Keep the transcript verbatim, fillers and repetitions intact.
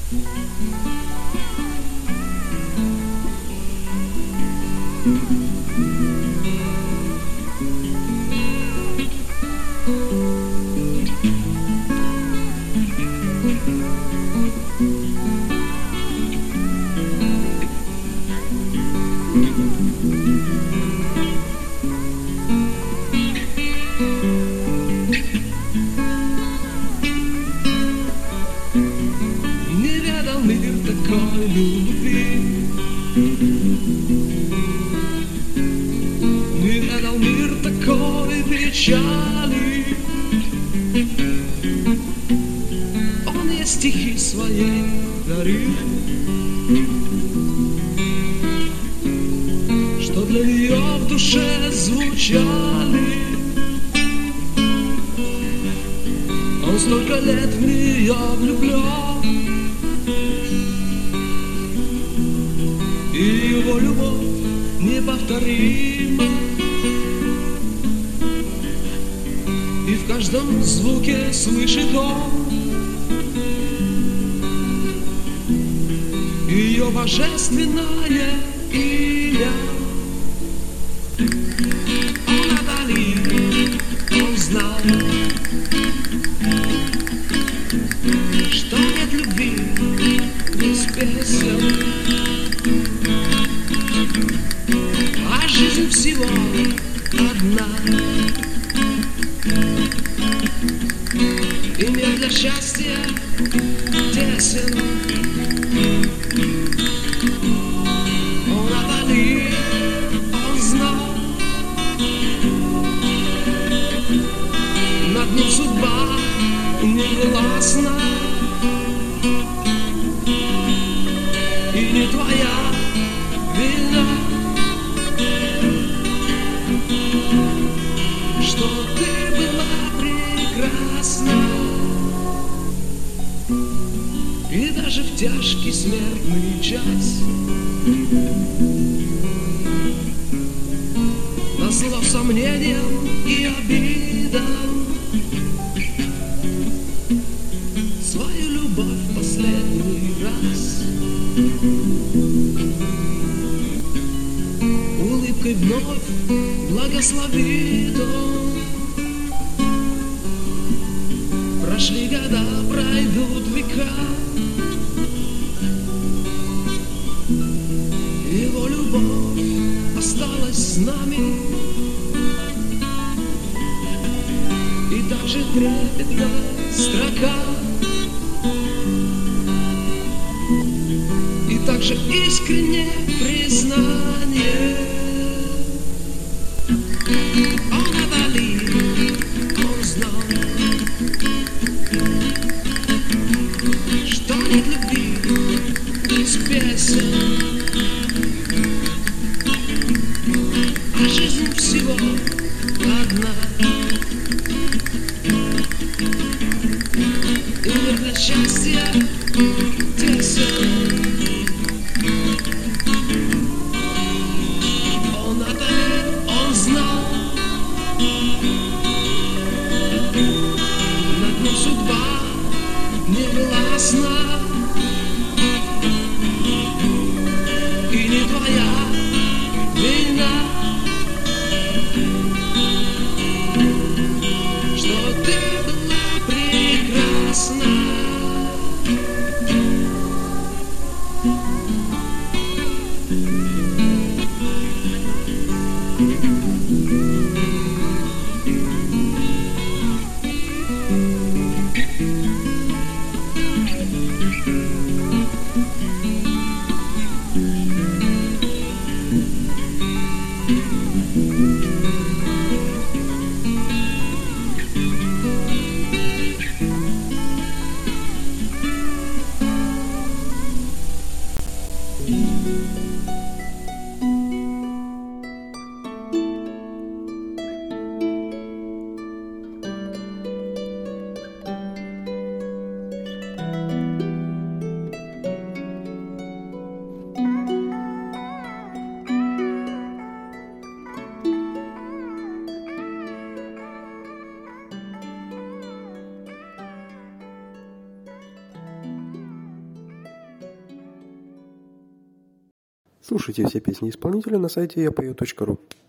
Стихи своей дарит, что для нее в душе звучали. Он столько лет в нее влюблен, и его любовь неповторима, и в каждом звуке слышит он ее божественное имя. Он Натали, он знал, что нет любви без песен, а жизнь всего одна, и мир для счастья тесен. Он Натали, он знал, над ним судьба невластна, и не твоя вина, что ты была прекрасна. И даже в тяжкий смертный час, назло сомнениям и обидам, свою любовь в последний раз улыбкой вновь благословит он. Прошли года, пройдут века, его любовь осталась с нами, и также трепетна строка, и также искреннее признание. Он Натали, он знал, что нет любви без песен, а жизнь всего одна, и мир для счастья тесен. Он Натали, он знал, над ним судьба невластна, и не твоя вина, что ты была прекрасна. Слушайте все песни исполнителя на сайте я пою точка ру.